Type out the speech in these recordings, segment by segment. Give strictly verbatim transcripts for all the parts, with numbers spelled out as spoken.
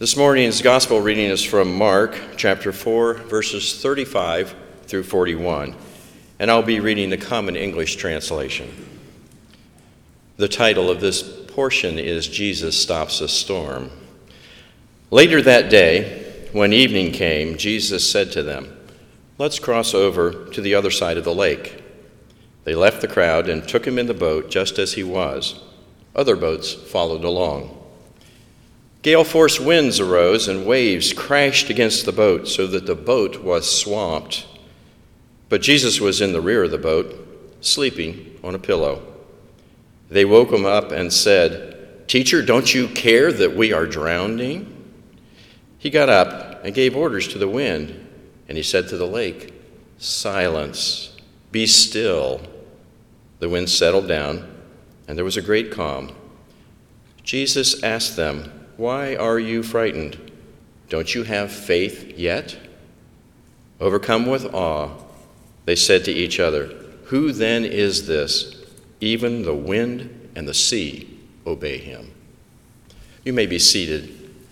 This morning's gospel reading is from Mark chapter four, verses thirty-five through forty-one, and I'll be reading the Common English translation. The title of this portion is Jesus Stops a Storm. Later that day, when evening came, Jesus said to them, "Let's cross over to the other side of the lake." They left the crowd and took him in the boat just as he was. Other boats followed along. Gale-force winds arose and waves crashed against the boat so that the boat was swamped. But Jesus was in the rear of the boat, sleeping on a pillow. They woke him up and said, "Teacher, don't you care that we are drowning?" He got up and gave orders to the wind, and he said to the lake, "Silence, be still." The wind settled down, and there was a great calm. Jesus asked them, "Why are you frightened? Don't you have faith yet?" Overcome with awe, they said to each other, "Who then is this? Even the wind and the sea obey him." You may be seated.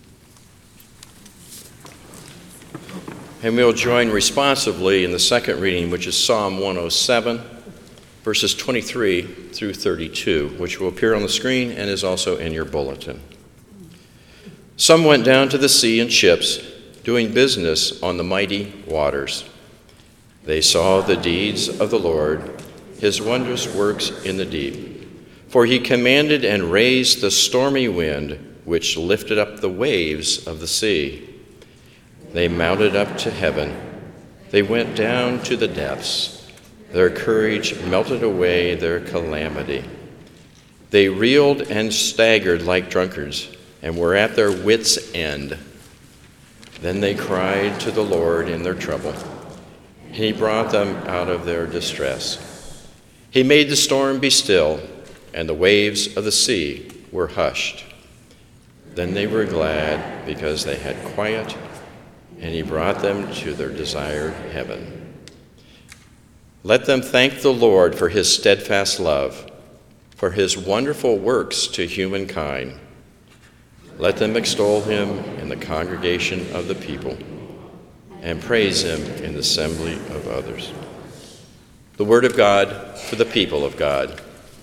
And we'll join responsively in the second reading, which is Psalm one oh seven, verses twenty-three through thirty-two, which will appear on the screen and is also in your bulletin. Some went down to the sea in ships, doing business on the mighty waters. They saw the deeds of the Lord, his wondrous works in the deep. For he commanded and raised the stormy wind, which lifted up the waves of the sea. They mounted up to heaven. They went down to the depths. Their courage melted away their calamity. They reeled and staggered like drunkards, and were at their wits' end. Then they cried to the Lord in their trouble, and he brought them out of their distress. He made the storm be still, and the waves of the sea were hushed. Then they were glad because they had quiet, and he brought them to their desired heaven. Let them thank the Lord for his steadfast love, for his wonderful works to humankind. Let them extol him in the congregation of the people and praise him in the assembly of others. The word of God for the people of God.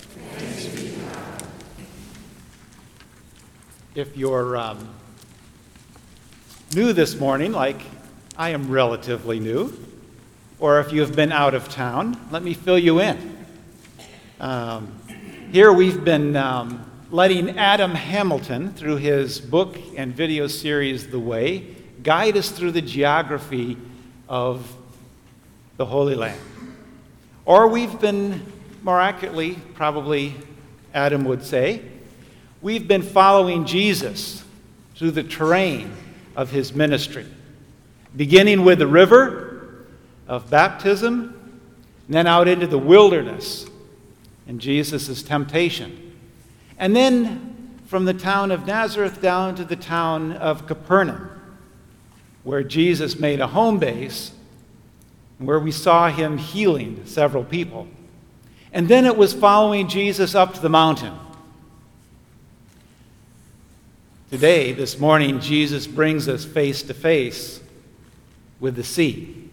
If you're um, new this morning, like I am relatively new, or if you've been out of town, let me fill you in. Um, here we've been um, letting Adam Hamilton, through his book and video series, The Way, guide us through the geography of the Holy Land. Or we've been, more accurately, probably Adam would say, we've been following Jesus through the terrain of his ministry, beginning with the river of baptism, and then out into the wilderness and Jesus' temptation. And then from the town of Nazareth down to the town of Capernaum, where Jesus made a home base, where we saw him healing several people. And then it was following Jesus up to the mountain. Today, this morning, Jesus brings us face to face with the sea,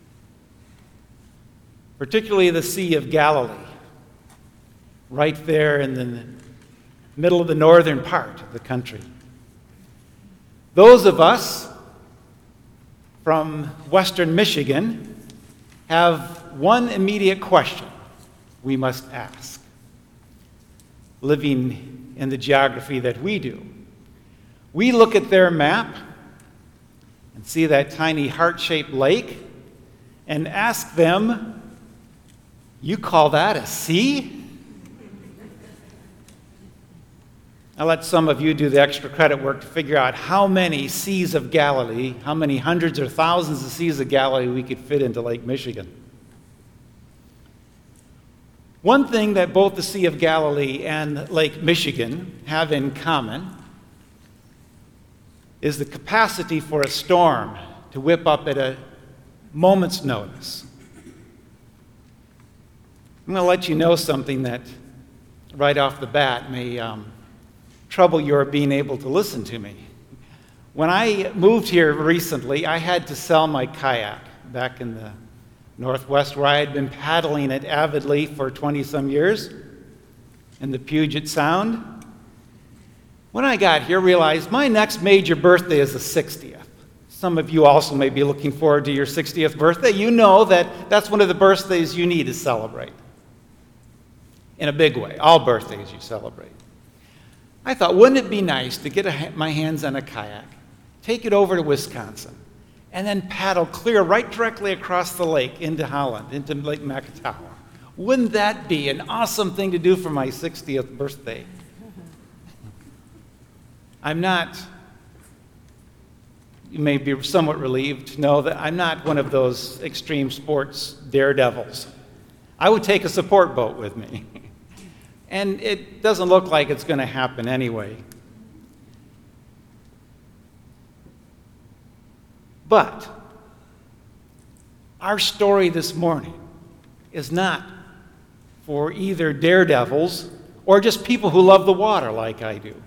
particularly the Sea of Galilee, right there in the middle of the northern part of the country. Those of us from western Michigan have one immediate question we must ask, living in the geography that we do. We look at their map and see that tiny heart-shaped lake and ask them, "You call that a sea?" I'll let some of you do the extra credit work to figure out how many seas of Galilee, how many hundreds or thousands of seas of Galilee we could fit into Lake Michigan. One thing that both the Sea of Galilee and Lake Michigan have in common is the capacity for a storm to whip up at a moment's notice. I'm going to let you know something that right off the bat may um, trouble your being able to listen to me. When I moved here recently, I had to sell my kayak back in the Northwest, where I had been paddling it avidly for twenty-some years in the Puget Sound. When I got here, I realized my next major birthday is the sixtieth. Some of you also may be looking forward to your sixtieth birthday. You know that that's one of the birthdays you need to celebrate. In a big way. All birthdays you celebrate. I thought, wouldn't it be nice to get a, my hands on a kayak, take it over to Wisconsin, and then paddle clear right directly across the lake into Holland, into Lake Makatawa. Wouldn't that be an awesome thing to do for my sixtieth birthday? I'm not, you may be somewhat relieved to know that I'm not one of those extreme sports daredevils. I would take a support boat with me. And it doesn't look like it's going to happen anyway. But our story this morning is not for either daredevils or just people who love the water like I do.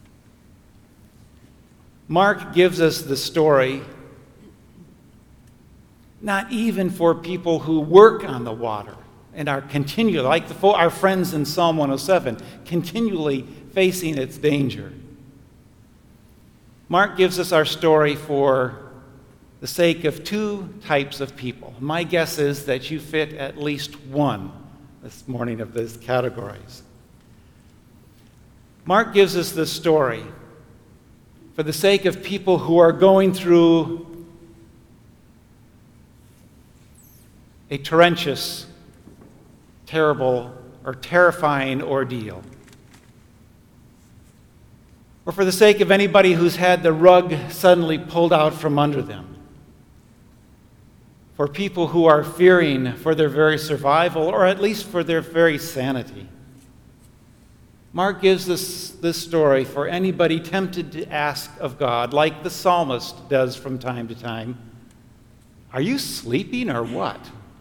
Mark gives us the story not even for people who work on the water and are continually, like the, our friends in Psalm one oh seven, continually facing its danger. Mark gives us our story for the sake of two types of people. My guess is that you fit at least one this morning of these categories. Mark gives us this story for the sake of people who are going through a torrentious, terrible, or terrifying ordeal. Or for the sake of anybody who's had the rug suddenly pulled out from under them. For people who are fearing for their very survival, or at least for their very sanity. Mark gives us this story for anybody tempted to ask of God, like the psalmist does from time to time, "Are you sleeping or what?"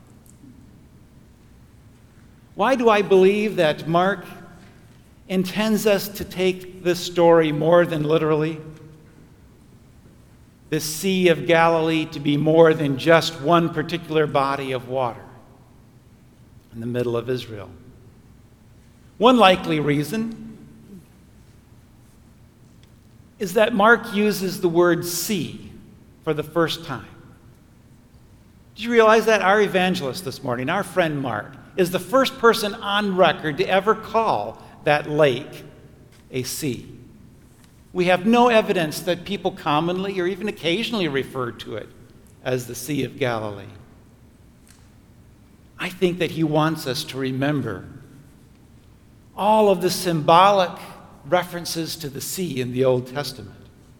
Why do I believe that Mark intends us to take this story more than literally? This Sea of Galilee to be more than just one particular body of water in the middle of Israel. One likely reason is that Mark uses the word sea for the first time. Did you realize that? Our evangelist this morning, our friend Mark, is the first person on record to ever call that lake a sea. We have no evidence that people commonly or even occasionally refer to it as the Sea of Galilee. I think that he wants us to remember all of the symbolic references to the sea in the Old Testament,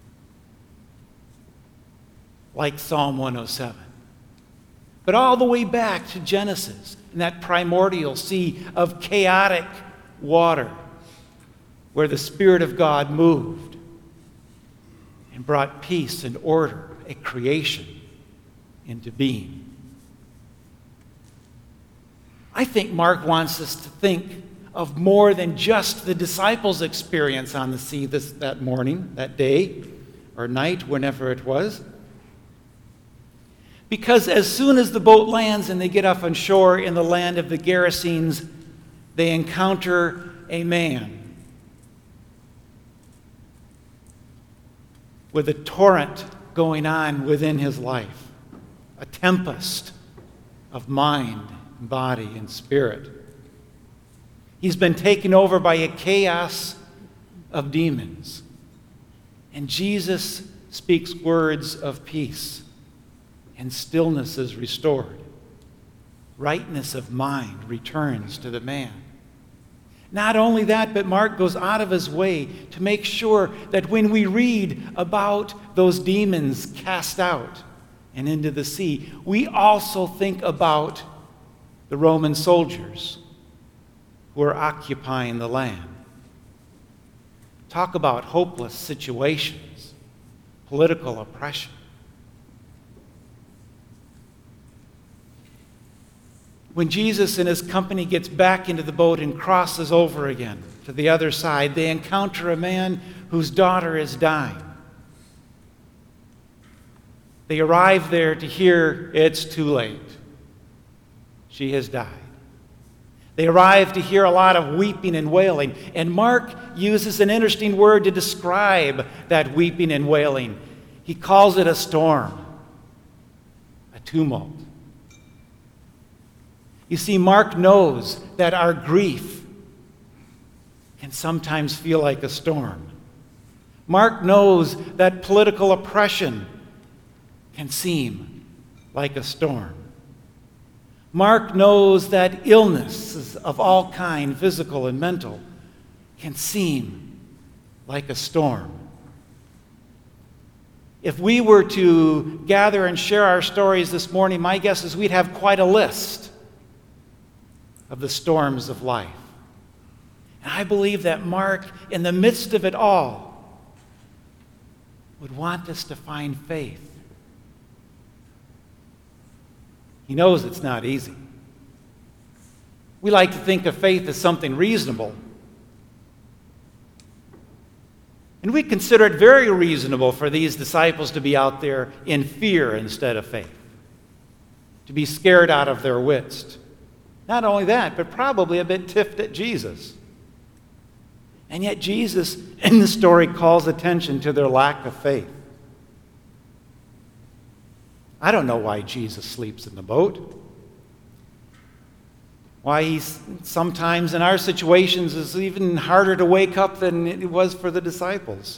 like Psalm one oh seven. But all the way back to Genesis, in that primordial sea of chaotic water, where the Spirit of God moved and brought peace and order, a creation, into being. I think Mark wants us to think of more than just the disciples' experience on the sea this, that morning, that day, or night, whenever it was. Because as soon as the boat lands and they get up on shore in the land of the Gerasenes, they encounter a man with a torrent going on within his life, a tempest of mind, body, and spirit. He's been taken over by a chaos of demons. And Jesus speaks words of peace, and stillness is restored. Rightness of mind returns to the man. Not only that, but Mark goes out of his way to make sure that when we read about those demons cast out and into the sea, we also think about the Roman soldiers who are occupying the land. Talk about hopeless situations, political oppression. When Jesus and his company gets back into the boat and crosses over again to the other side, they encounter a man whose daughter is dying. They arrive there to hear it's too late. She has died. They arrive to hear a lot of weeping and wailing. And Mark uses an interesting word to describe that weeping and wailing. He calls it a storm, a tumult. You see, Mark knows that our grief can sometimes feel like a storm. Mark knows that political oppression can seem like a storm. Mark knows that illnesses of all kind, physical and mental, can seem like a storm. If we were to gather and share our stories this morning, my guess is we'd have quite a list of the storms of life. And I believe that Mark, in the midst of it all, would want us to find faith. He knows it's not easy. We like to think of faith as something reasonable. And we consider it very reasonable for these disciples to be out there in fear instead of faith, to be scared out of their wits. Not only that, but probably a bit tiffed at Jesus. And yet Jesus, in the story, calls attention to their lack of faith. I don't know why Jesus sleeps in the boat. Why he sometimes in our situations is even harder to wake up than it was for the disciples.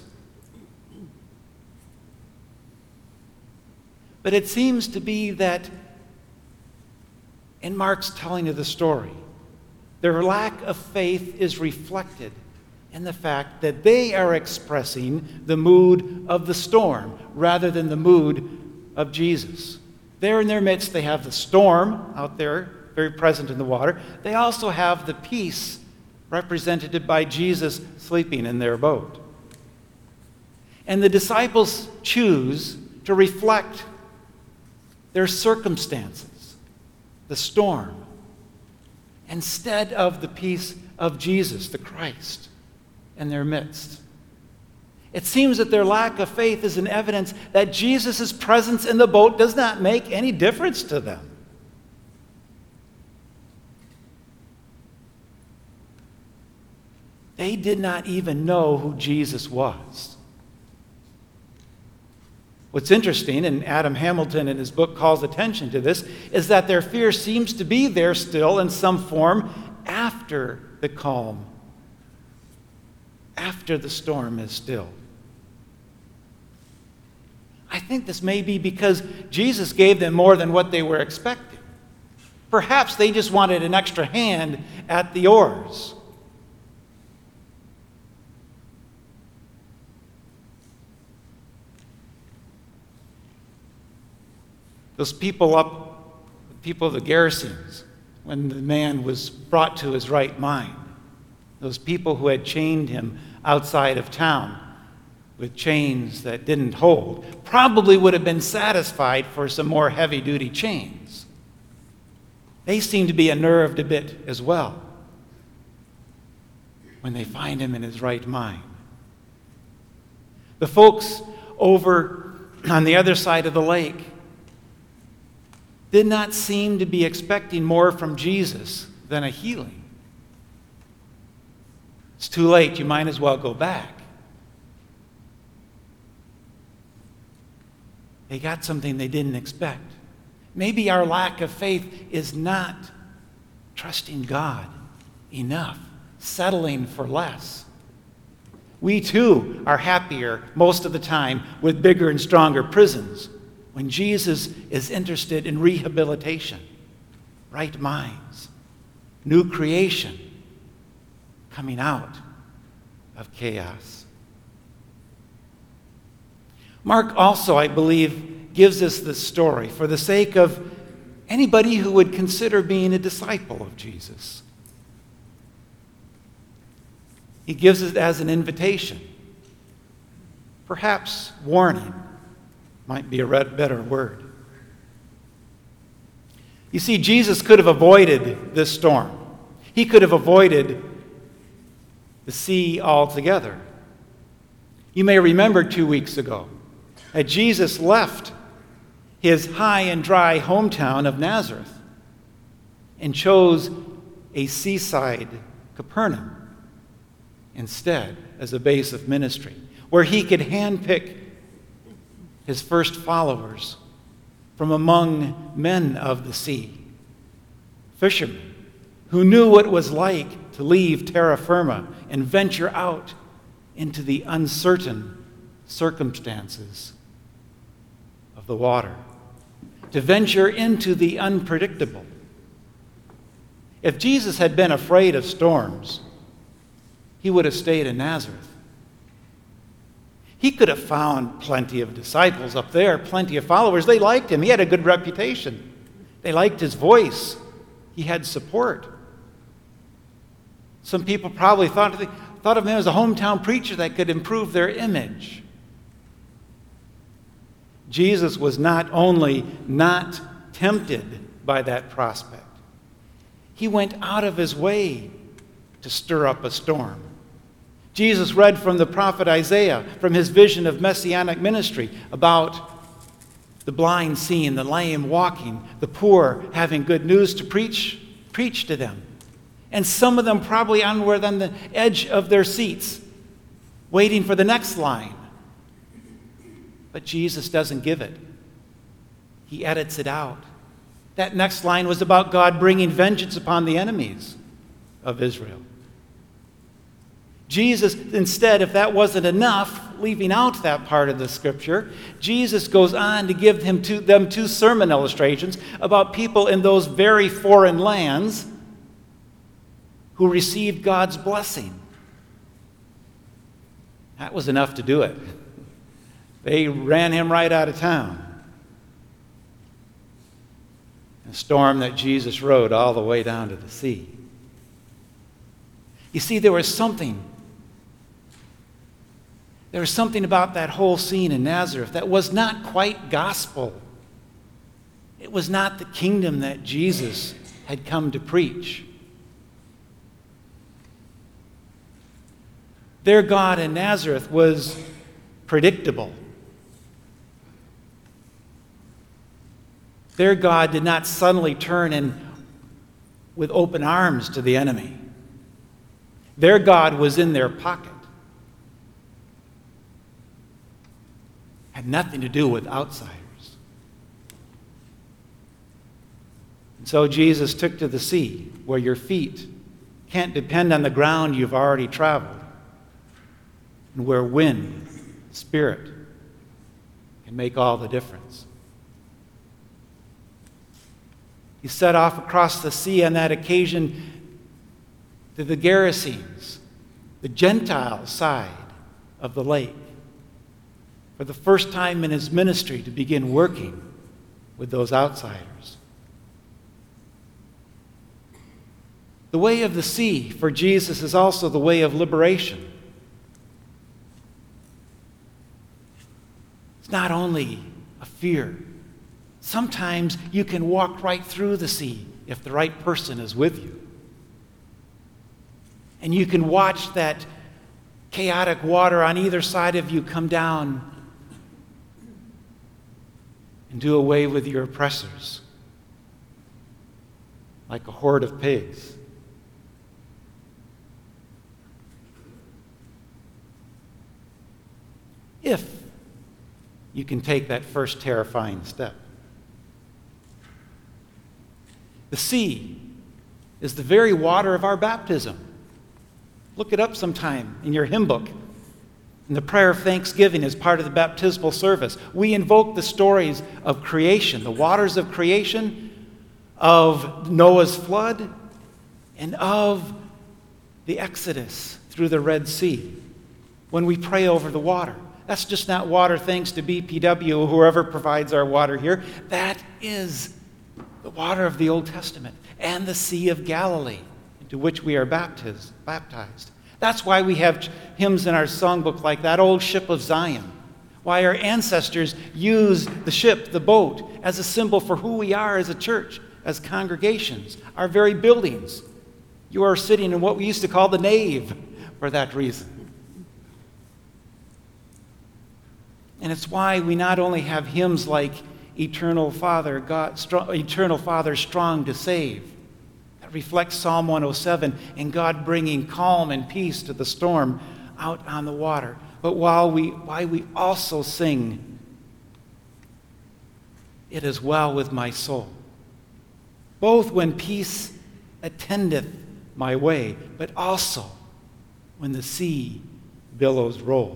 But it seems to be that in Mark's telling of the story, their lack of faith is reflected in the fact that they are expressing the mood of the storm rather than the mood of Jesus. There in their midst, they have the storm out there, very present in the water. They also have the peace represented by Jesus sleeping in their boat. And the disciples choose to reflect their circumstances, the storm, instead of the peace of Jesus, the Christ, in their midst. It seems that their lack of faith is an evidence that Jesus' presence in the boat does not make any difference to them. They did not even know who Jesus was. What's interesting, and Adam Hamilton in his book calls attention to this, is that their fear seems to be there still in some form after the calm, after the storm is stilled. I think this may be because Jesus gave them more than what they were expecting. Perhaps they just wanted an extra hand at the oars. Those people up, the people of the Gerasenes, when the man was brought to his right mind, those people who had chained him outside of town with chains that didn't hold, probably would have been satisfied for some more heavy-duty chains. They seem to be unnerved a bit as well when they find him in his right mind. The folks over on the other side of the lake did not seem to be expecting more from Jesus than a healing. It's too late, you might as well go back. They got something they didn't expect. Maybe our lack of faith is not trusting God enough, settling for less. We too are happier most of the time with bigger and stronger prisons when Jesus is interested in rehabilitation, right minds, new creation, coming out of chaos. Mark also, I believe, gives us this story for the sake of anybody who would consider being a disciple of Jesus. He gives it as an invitation. Perhaps warning might be a better word. You see, Jesus could have avoided this storm. He could have avoided the sea altogether. You may remember two weeks ago that Jesus left his high and dry hometown of Nazareth and chose a seaside Capernaum instead as a base of ministry, where he could handpick his first followers from among men of the sea, fishermen who knew what it was like to leave terra firma and venture out into the uncertain circumstances of the water, to venture into the unpredictable. If Jesus had been afraid of storms, he would have stayed in Nazareth. He could have found plenty of disciples up there, plenty of followers. They liked him. He had a good reputation. They liked his voice. He had support. Some people probably thought of, the, thought of him as a hometown preacher that could improve their image. Jesus was not only not tempted by that prospect, he went out of his way to stir up a storm. Jesus read from the prophet Isaiah, from his vision of messianic ministry, about the blind seeing, the lame walking, the poor having good news to preach, preach to them. And some of them probably on the edge of their seats, waiting for the next line. But Jesus doesn't give it. He edits it out. That next line was about God bringing vengeance upon the enemies of Israel. Jesus, instead, if that wasn't enough, leaving out that part of the scripture, Jesus goes on to give him two, them two sermon illustrations about people in those very foreign lands who received God's blessing. That was enough to do it. They ran him right out of town. A storm that Jesus rode all the way down to the sea. You see, there was something There was something about that whole scene in Nazareth that was not quite gospel. It was not the kingdom that Jesus had come to preach. Their God in Nazareth was predictable. Their God did not suddenly turn in with open arms to the enemy. Their God was in their pocket. Had nothing to do with outsiders. And so Jesus took to the sea, where your feet can't depend on the ground you've already traveled, and where wind, spirit, can make all the difference. He set off across the sea on that occasion to the Gerasenes, the Gentile side of the lake, for the first time in his ministry to begin working with those outsiders. The way of the sea for Jesus is also the way of liberation. It's not only a fear. Sometimes you can walk right through the sea if the right person is with you. And you can watch that chaotic water on either side of you come down and do away with your oppressors like a horde of pigs. If you can take that first terrifying step. The sea is the very water of our baptism. Look it up sometime in your hymn book. And the prayer of thanksgiving is part of the baptismal service. We invoke the stories of creation, the waters of creation, of Noah's flood, and of the Exodus through the Red Sea when we pray over the water. That's just not water thanks to B P W or whoever provides our water here. That is the water of the Old Testament and the Sea of Galilee into which we are baptized. baptized. That's why we have hymns in our songbook like that old ship of Zion. Why our ancestors used the ship, the boat, as a symbol for who we are as a church, as congregations, our very buildings. You are sitting in what we used to call the nave for that reason. And it's why we not only have hymns like eternal Father, God, strong, eternal Father strong to save. That reflects Psalm one oh seven and God bringing calm and peace to the storm out on the water. But while we, why we also sing, it is well with my soul. Both when peace attendeth my way, but also when the sea billows roll.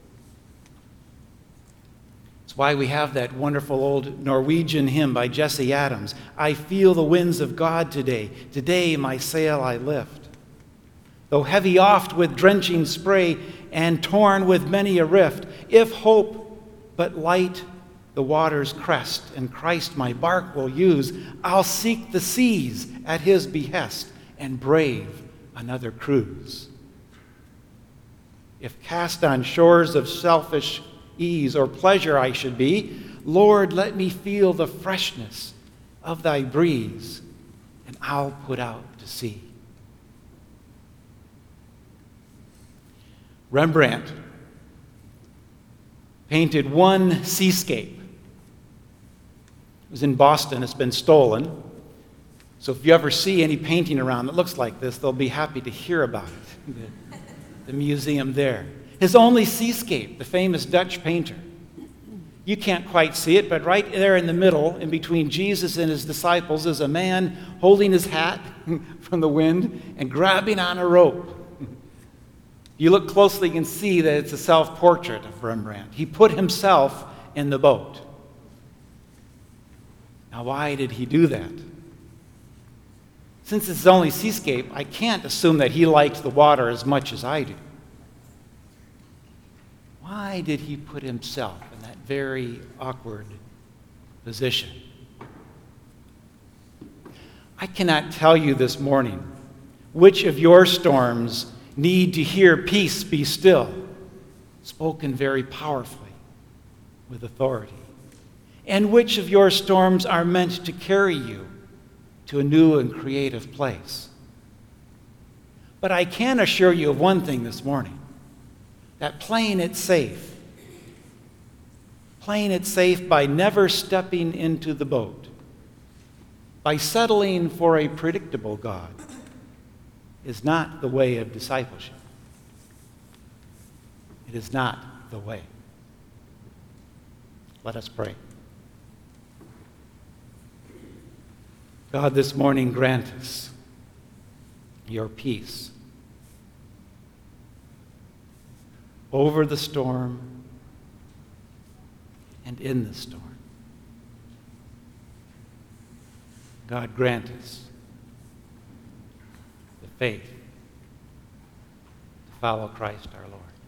It's why we have that wonderful old Norwegian hymn by Jesse Adams. I feel the winds of God today. Today my sail I lift. Though heavy oft with drenching spray and torn with many a rift, if hope but light the water's crest, and Christ my bark will use, I'll seek the seas at his behest and brave another cruise. If cast on shores of selfish ease or pleasure I should be, Lord, let me feel the freshness of thy breeze, and I'll put out to sea. Rembrandt painted one seascape. It was in Boston. It's been stolen. So if you ever see any painting around that looks like this, they'll be happy to hear about it. The, the museum there. His only seascape, the famous Dutch painter. You can't quite see it, but right there in the middle, in between Jesus and his disciples, is a man holding his hat from the wind and grabbing on a rope. You look closely, you can see that it's a self-portrait of Rembrandt. He put himself in the boat. Now, why did he do that? Since it's his only seascape, I can't assume that he liked the water as much as I do. Why did he put himself in that very awkward position? I cannot tell you this morning which of your storms need to hear peace be still, spoken very powerfully with authority, and which of your storms are meant to carry you to a new and creative place. But I can assure you of one thing this morning, that playing it safe, playing it safe by never stepping into the boat, by settling for a predictable God, is not the way of discipleship. It is not the way. Let us pray. God, this morning grant us your peace over the storm and in the storm. God, grant us the faith to follow Christ our Lord.